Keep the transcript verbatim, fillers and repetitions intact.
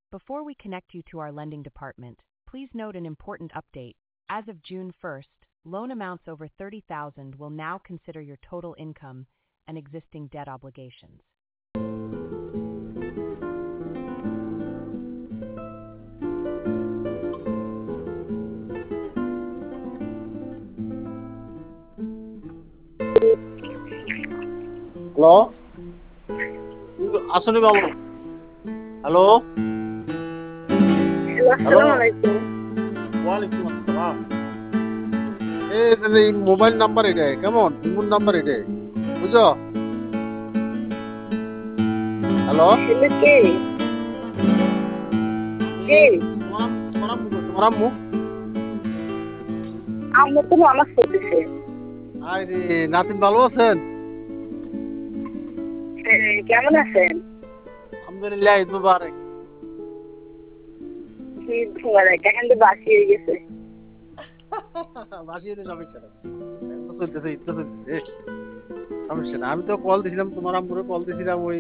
Before we connect you to our lending department, please note an important update. As of June first, loan amounts over thirty thousand will now consider your total income and existing debt obligations. Hello আসলে বাবু hello hello ওয়ালাইকুম আসসালাম এই যে এই mobile number এটা কেমন ইমুন number এটা বুঝছো হ্যালো কে কে তোমার তোমার আম্মু কই? তোমার আম্মু আম্মু তো নামাজ পড়তেছে। আরে নাতিন ভালো আছেন? হ্যাঁ, কেমন আছেন? আলহামদুলিল্লাহ ঈদ মুবারক। ঈদ মুবারক। এখন তো বাসি হয়ে গেছে। বাসি হলে সমস্যা নাই। এখন তো চলতেছে ঈদ তো চলতেছে। সমস্যা না। আমি তো কল দিছিলাম তোমার আম্মুরে কল দিছিলাম ওই